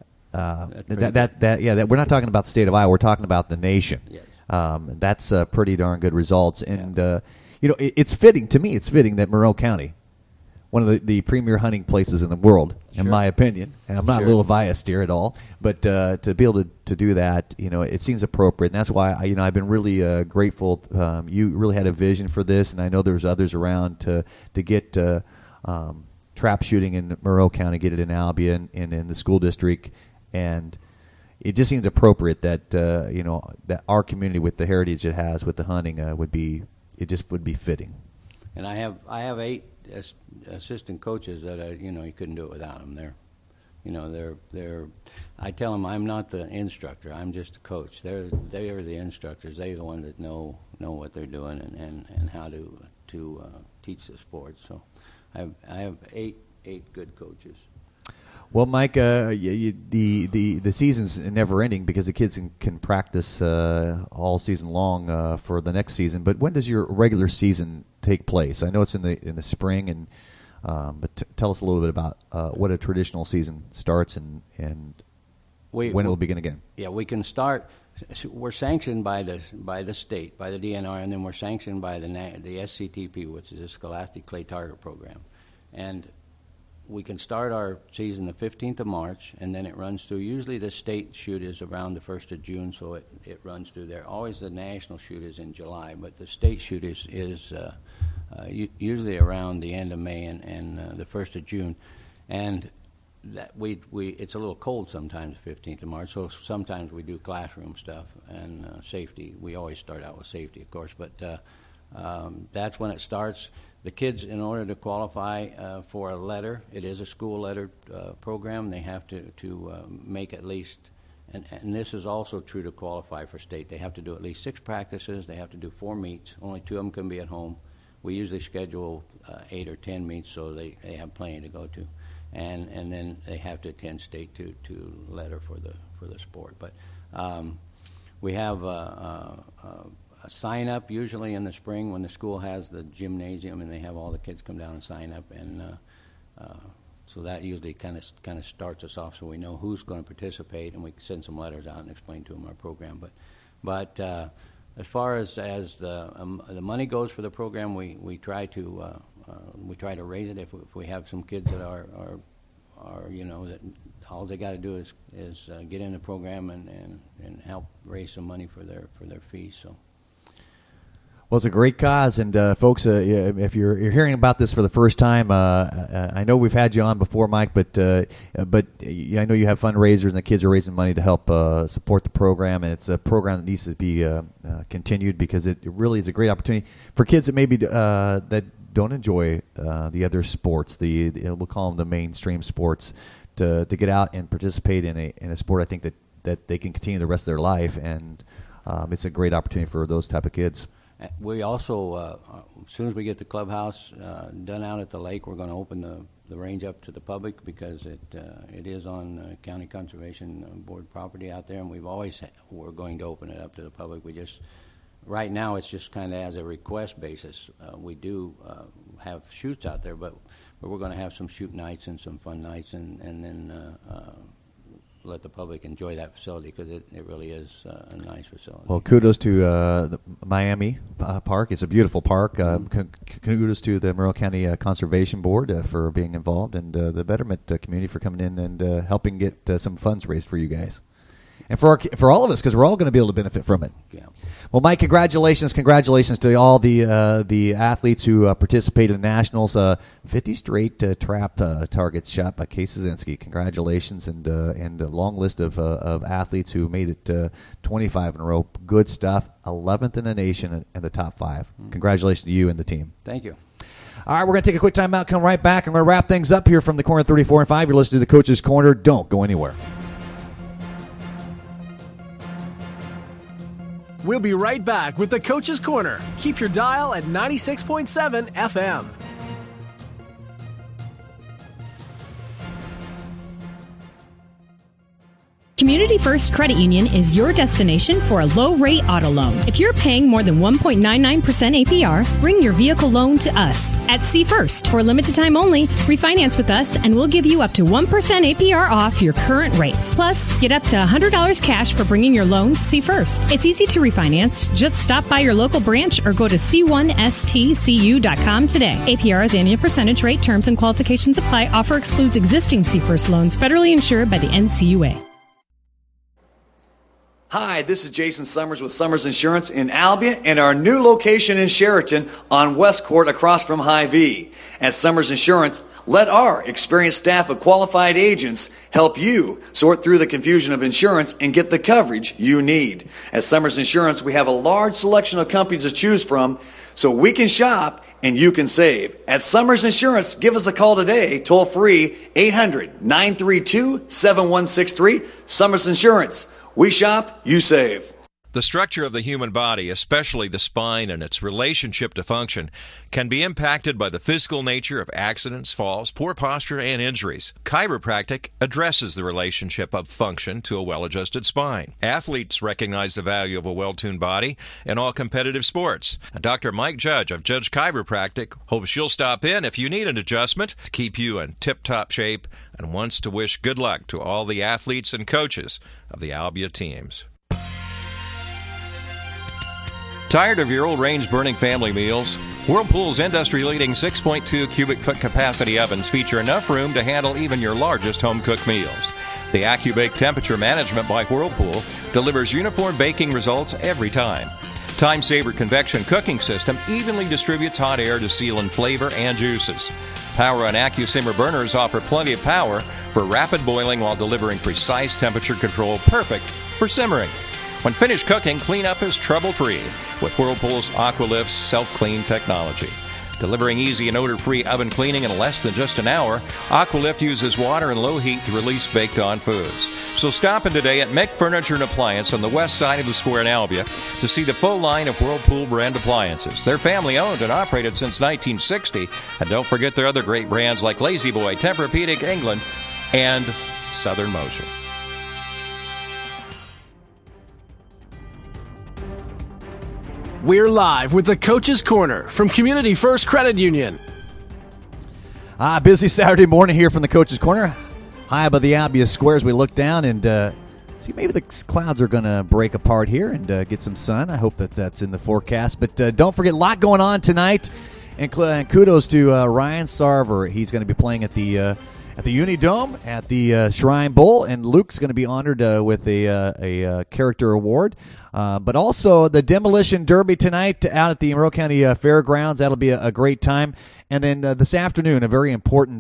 we're not talking about the state of Iowa, we're talking about the nation. Yes. That's pretty darn good results, and it's fitting to me. It's fitting that Monroe County, one of the premier hunting places in the world, Sure. in my opinion. And I'm not Sure. a little biased here at all, but to be able to do that, it seems appropriate. And that's why I've been really grateful. You really had a vision for this, and I know there's others around to get trap shooting in Monroe County, get it in Albion and in the school district, and it just seems appropriate that that our community, with the heritage it has with the hunting, would be fitting. And I have 8 assistant coaches that you couldn't do it without them. They're I tell them I'm not the instructor. I'm just a coach. They are the instructors. They're the ones that know what they're doing and how to teach the sport. So I have 8 good coaches. Well, Mike, the season's never ending because the kids can practice all season long for the next season. But when does your regular season take place? I know it's in the spring, and but tell us a little bit about what a traditional season starts and when it will begin again. Yeah, we can start. We're sanctioned by the state, by the DNR, and then we're sanctioned by the SCTP, which is the Scholastic Clay Target Program, and we can start our season the 15th of March, and then it runs through. Usually the state shoot is around the 1st of June, so it runs through there. Always the national shoot is in July, but the state shoot is usually around the end of May and the 1st of June. And that it's a little cold sometimes, 15th of March, so sometimes we do classroom stuff and safety. We always start out with safety, of course, but that's when it starts. The kids, in order to qualify for a letter, it is a school letter program, they have to make at least, and this is also true to qualify for state, they have to do at least 6 practices, they have to do 4 meets, only 2 of them can be at home. We usually schedule 8 or 10 meets, so they have plenty to go to. And then they have to attend state to letter for the sport. But we have a sign up usually in the spring when the school has the gymnasium, and they have all the kids come down and sign up, and so that usually kind of starts us off, so we know who's going to participate, and we can send some letters out and explain to them our program. But as far as the money goes for the program, we try to raise it if we have some kids that are that all they got to do is get in the program and help raise some money for their fees. So. Well, it's a great cause, and folks, if you're hearing about this for the first time, I know we've had you on before, Mike, but I know you have fundraisers, and the kids are raising money to help support the program, and it's a program that needs to be continued because it really is a great opportunity for kids that maybe that don't enjoy the other sports, we'll call them the mainstream sports, to get out and participate in a sport. I think that they can continue the rest of their life, and it's a great opportunity for those type of kids. We also, as soon as we get the clubhouse done out at the lake, we're going to open the range up to the public because it is on County Conservation Board property out there, and we're going to open it up to the public. Right now it's just kind of as a request basis. We do have shoots out there, but we're going to have some shoot nights and some fun nights, and then let the public enjoy that facility because it really is a nice facility. Well, kudos to the Miami Park. It's a beautiful park. Kudos to the Morrell County Conservation Board for being involved, and the Betterment community for coming in and helping get some funds raised for you guys. And for all of us, because we're all going to be able to benefit from it. Yeah. Well, Mike, congratulations to all the athletes who participated in nationals. 50 straight trap targets shot by Case Szynski. Congratulations, and a long list of athletes who made it 25 in a row. Good stuff. 11th in the nation in the top 5. Congratulations to you and the team. Thank you. All right, we're going to take a quick time out, come right back. I'm going to wrap things up here from the corner 34 and 5. You're listening to the Coach's Corner. Don't go anywhere. We'll be right back with the Coach's Corner. Keep your dial at 96.7 FM. Community First Credit Union is your destination for a low-rate auto loan. If you're paying more than 1.99% APR, bring your vehicle loan to us. At C First, for limited time only, refinance with us and we'll give you up to 1% APR off your current rate. Plus, get up to $100 cash for bringing your loan to C First. It's easy to refinance. Just stop by your local branch or go to c1stcu.com today. APR is annual percentage rate. Terms and qualifications apply. Offer excludes existing C First loans federally insured by the NCUA. Hi, this is Jason Summers with Summers Insurance in Albia and our new location in Sheraton on West Court across from Hy-Vee. At Summers Insurance, let our experienced staff of qualified agents help you sort through the confusion of insurance and get the coverage you need. At Summers Insurance, we have a large selection of companies to choose from so we can shop and you can save. At Summers Insurance, give us a call today, toll free, 800-932-7163. Summers Insurance. We shop, you save. The structure of the human body, especially the spine and its relationship to function, can be impacted by the physical nature of accidents, falls, poor posture, and injuries. Chiropractic addresses the relationship of function to a well-adjusted spine. Athletes recognize the value of a well-tuned body in all competitive sports. Dr. Mike Judge of Judge Chiropractic hopes you'll stop in if you need an adjustment to keep you in tip-top shape and wants to wish good luck to all the athletes and coaches of the Albia teams. Tired of your old range-burning family meals? Whirlpool's industry-leading 6.2 cubic foot capacity ovens feature enough room to handle even your largest home-cooked meals. The AccuBake temperature management by Whirlpool delivers uniform baking results every time. Time-saver convection cooking system evenly distributes hot air to seal in flavor and juices. Power On AccuSimmer burners offer plenty of power for rapid boiling while delivering precise temperature control, perfect for simmering. When finished cooking, cleanup is trouble-free with Whirlpool's AquaLift self-clean technology. Delivering easy and odor-free oven cleaning in less than just an hour, AquaLift uses water and low heat to release baked-on foods. So stop in today at Mick Furniture and Appliance on the west side of the square in Albia to see the full line of Whirlpool brand appliances. They're family-owned and operated since 1960. And don't forget their other great brands like Lazy Boy, Tempur-Pedic, England, and Southern Motion. We're live with the Coach's Corner from Community First Credit Union. Busy Saturday morning here from the Coach's Corner. High above the Albia Square as we look down and see maybe the clouds are going to break apart here and get some sun. I hope that's in the forecast. But don't forget, a lot going on tonight. And kudos to Ryan Sarver. He's going to be playing at the Unidome at the Shrine Bowl, and Luke's going to be honored with a character award. But also the Demolition Derby tonight out at the Monroe County Fairgrounds. That'll be a great time. And then this afternoon, a very important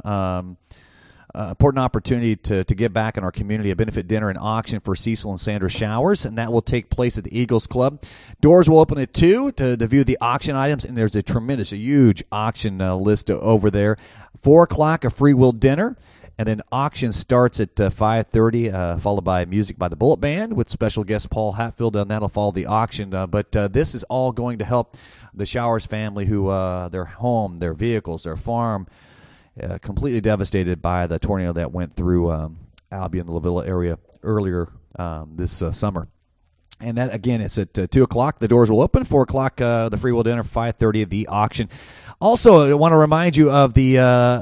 opportunity to give back in our community, a benefit dinner and auction for Cecil and Sandra Showers, and that will take place at the Eagles Club. Doors will open at 2 to view the auction items, and there's a huge auction list over there. 4 o'clock, a free will dinner, and then auction starts at 5:30, followed by music by the Bullet Band with special guest Paul Hatfield, and that'll follow the auction. But this is all going to help the Showers family who their home, their vehicles, their farm, completely devastated by the tornado that went through Albia and the La Villa area earlier this summer. And that, again, it's at 2 o'clock. The doors will open. 4 o'clock, the free will dinner. 5:30, the auction. Also, I want to remind you of the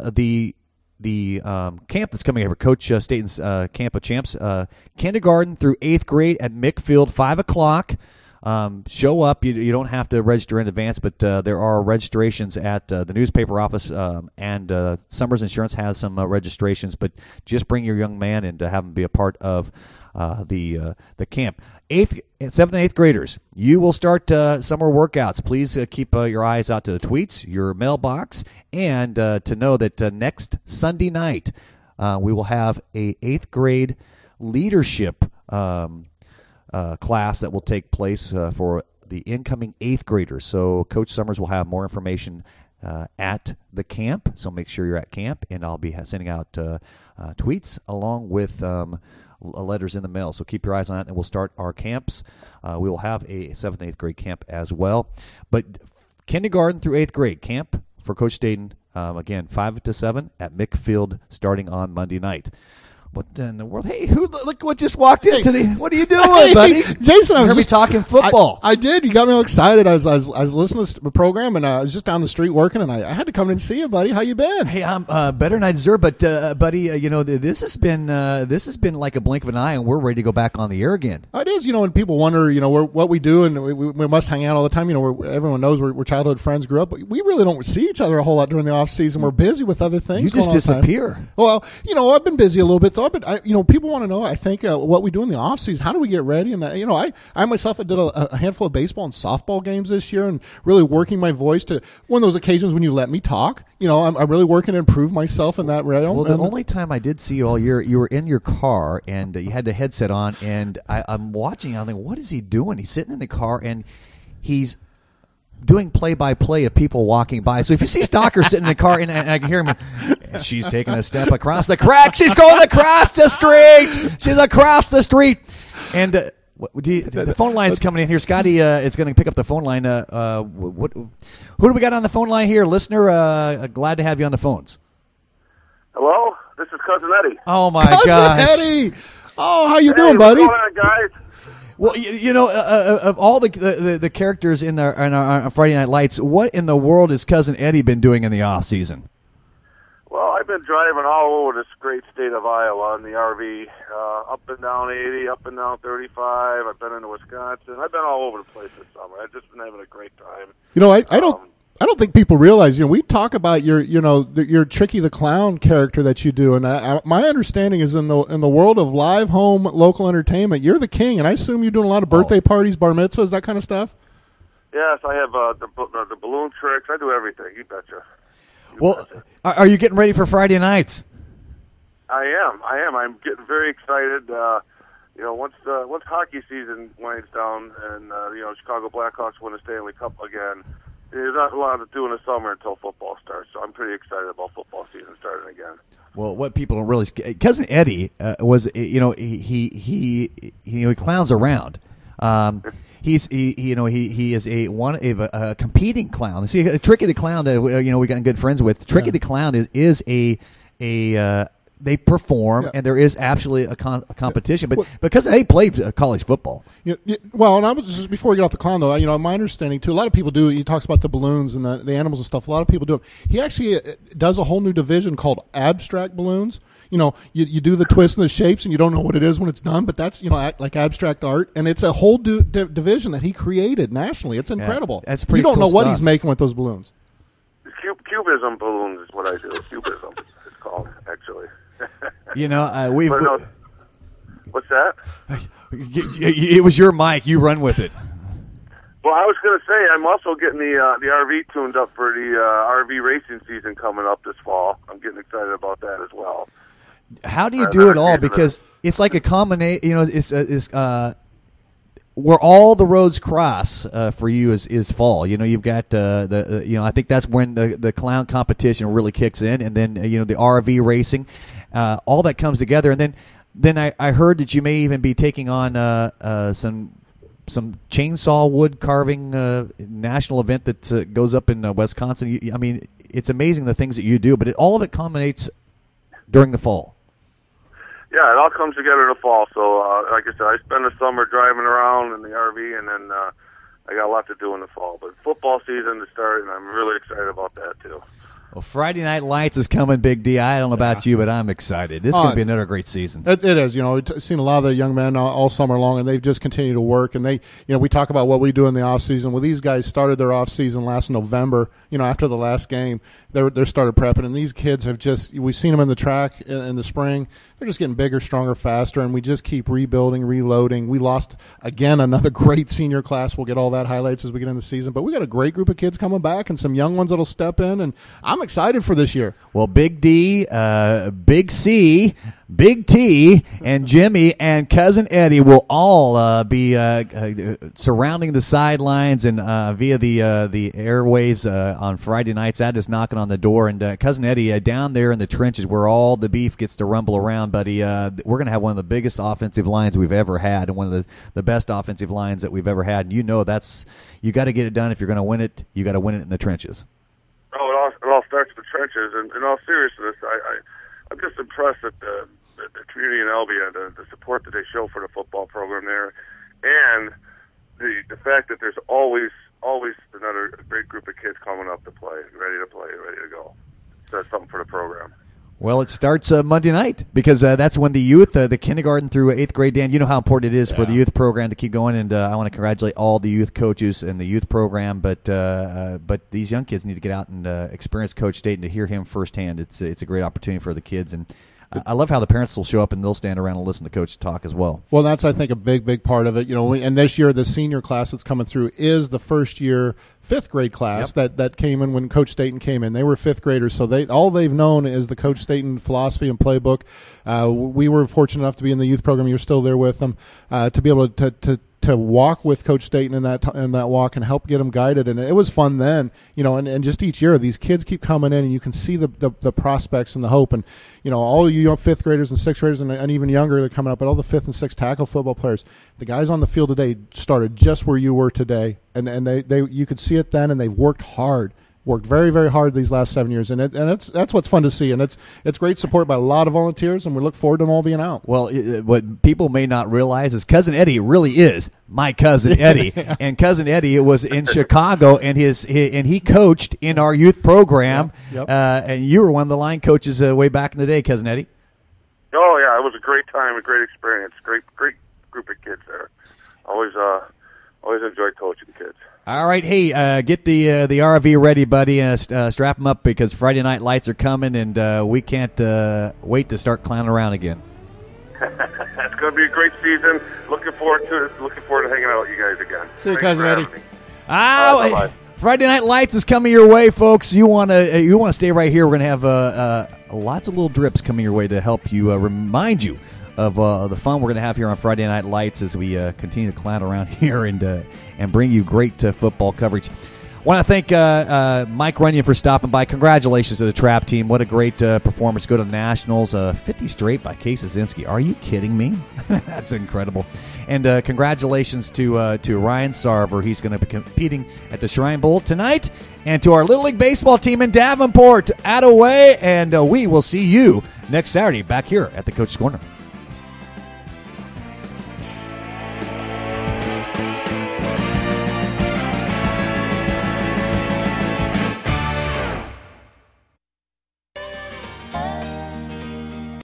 camp that's coming over, Coach Staten's Camp of Champs. Kindergarten through 8th grade at Mickfield, 5 o'clock. Show up. You don't have to register in advance, but there are registrations at the newspaper office, and Summers Insurance has some registrations, but just bring your young man and have him be a part of the camp. 7th and 8th graders, you will start summer workouts. Please keep your eyes out to the tweets, your mailbox, and to know that next Sunday night we will have a 8th grade leadership class that will take place for the incoming 8th graders. So Coach Summers will have more information at the camp, so make sure you're at camp, and I'll be sending out tweets along with letters in the mail. So keep your eyes on that, and we'll start our camps. We will have a 7th and 8th grade camp as well. But kindergarten through 8th grade camp for Coach Staten, again, 5 to 7 at Mickfield starting on Monday night. What in the world? Hey, look what just walked in today. What are you doing, buddy? Jason, I was just talking football. I did. You got me all excited. I was listening to the program, and I was just down the street working, and I had to come in and see you, buddy. How you been? Hey, I'm better than I deserve, but buddy, this has been like a blink of an eye, and we're ready to go back on the air again. It is, and people wonder, what we do, and we must hang out all the time. Everyone knows we're childhood friends, grew up, but we really don't see each other a whole lot during the off seseason. We're busy with other things. You just disappear. Well, I've been busy a little bit, though. People want to know, I think, what we do in the off season. How do we get ready? And I myself did a handful of baseball and softball games this year, and really working my voice to one of those occasions when you let me talk. I'm really working to improve myself in that realm. Well, the only time I did see you all year, you were in your car and you had the headset on, and I'm watching. I'm thinking, what is he doing? He's sitting in the car and he's doing play-by-play of people walking by. So if you see Stalker sitting in the car, and I can hear him, and she's taking a step across the crack. She's going across the street. She's across the street. And the phone line's coming in here. Scotty is going to pick up the phone line. Who do we got on the phone line here? Listener, glad to have you on the phones. Hello, this is Cousin Eddie. Oh, my gosh. Cousin Eddie. Oh, how you doing, buddy? What's going on, guys? Well, of all the characters in our Friday Night Lights, what in the world has Cousin Eddie been doing in the off season? Well, I've been driving all over this great state of Iowa in the RV, up and down 80, up and down 35. I've been into Wisconsin. I've been all over the place this summer. I've just been having a great time. I don't think people realize. We talk about your Tricky the Clown character that you do, and my understanding is in the world of live home local entertainment, you're the king. And I assume you're doing a lot of birthday parties, bar mitzvahs, that kind of stuff. Yes, I have the balloon tricks. I do everything. You betcha. Well, are you getting ready for Friday nights? I am. I'm getting very excited. Once hockey season winds down and Chicago Blackhawks win the Stanley Cup again, there's not a lot to do in the summer until football starts. So I'm pretty excited about football season starting again. Well, what people don't really, Cousin Eddie was, he clowns around. He is a competing clown. See, Tricky the Clown, we got good friends with. Tricky the Clown is a they perform, and there is absolutely a competition. But because they played college football. Well, and I was just before we get off the clown, though, my understanding too. A lot of people do. He talks about the balloons and the animals and stuff. A lot of people do it. He actually does a whole new division called abstract balloons. You do the twists and the shapes, and you don't know what it is when it's done. But that's like abstract art, and it's a whole division that he created nationally. It's incredible. That's pretty. You don't cool know what stuff. He's making with those balloons. Cubism balloons is what I do. Cubism, it's called actually. What's that? It was your mic. You run with it. Well, I was going to say I'm also getting the RV tuned up for the RV racing season coming up this fall. I'm getting excited about that as well. How do you do it all? Because it's like a combination. It's where all the roads cross for you is fall. You've got I think that's when the clown competition really kicks in, and then the RV racing, all that comes together, and then I heard that you may even be taking on some chainsaw wood carving national event that goes up in Wisconsin. I mean, it's amazing the things that you do, but all of it culminates during the fall. Yeah, it all comes together in the fall. So, like I said, I spend the summer driving around in the RV, and then I got a lot to do in the fall. But football season to start, and I'm really excited about that too. Well, Friday Night Lights is coming, Big D. I don't know about you, but I'm excited. This is going to be another great season. It is. We've seen a lot of the young men all summer long, and they've just continued to work. And we talk about what we do in the off season. Well, these guys started their off season last November. After the last game, they started prepping, and these kids have we've seen them in the track in the spring. They're just getting bigger, stronger, faster, and we just keep rebuilding, reloading. We lost again another great senior class. We'll get all that highlights as we get into the season, but we got a great group of kids coming back and some young ones that'll step in, and I'm excited for this year. Well, Big D, Big C, Big T, and Jimmy and Cousin Eddie will all be surrounding the sidelines and via the airwaves on Friday nights. That is knocking on the door, and Cousin Eddie down there in the trenches where all the beef gets to rumble around, buddy. We're going to have one of the biggest offensive lines we've ever had, and one of the best offensive lines that we've ever had. And you got to get it done if you're going to win it. You got to win it in the trenches. Oh, it all starts with the trenches. And in all seriousness, I'm just impressed at the community in Albia, the support that they show for the football program there, and the fact that there's always another great group of kids coming up to play, ready to go. So that's something for the program. Well, it starts Monday night because that's when the youth, the kindergarten through 8th grade, Dan, you know how important it is for the youth program to keep going, and I want to congratulate all the youth coaches in the youth program, but these young kids need to get out and experience Coach Staten to hear him firsthand. It's a great opportunity for the kids, and I love how the parents will show up and they'll stand around and listen to Coach talk as well. Well, that's, I think, a big part of it. And this year the senior class that's coming through is the first year 5th grade class that came in when Coach Staten came in. They were 5th graders, so all they've known is the Coach Staten philosophy and playbook. We were fortunate enough to be in the youth program. You're still there with them, to be able to walk with Coach Staten in that walk and help get them guided, and it was fun then, and just each year these kids keep coming in, and you can see the prospects and the hope, and all you 5th graders and 6th graders and even younger that are coming up, but all the 5th and 6th tackle football players, the guys on the field today started just where you were today, and they you could see it then, and they've worked very, very hard these last 7 years, and that's what's fun to see, and it's great support by a lot of volunteers, and we look forward to them all being out. Well, what people may not realize is Cousin Eddie really is my Cousin Eddie, and Cousin Eddie was in Chicago, and he coached in our youth program, and you were one of the line coaches way back in the day, Cousin Eddie. Oh yeah, it was a great time, a great experience, great group of kids there. Always enjoyed coaching kids. All right, hey, get the RV ready, buddy. Strap them up because Friday Night Lights are coming, and we can't wait to start clowning around again. It's going to be a great season. Looking forward to it. Looking forward to hanging out with you guys again. See you, Cousin Eddie. Oh, Friday Night Lights is coming your way, folks. You want to stay right here. We're going to have lots of little drips coming your way to help you, remind you of the fun we're going to have here on Friday Night Lights as we continue to clown around here and bring you great football coverage. I want to thank Mike Runyon for stopping by. Congratulations to the Trap team. What a great performance. Go to the Nationals. 50 straight by Case Azinski. Are you kidding me? That's incredible. And congratulations to Ryan Sarver. He's going to be competing at the Shrine Bowl tonight. And to our Little League Baseball team in Davenport, Attaway. And we will see you next Saturday back here at the Coach's Corner.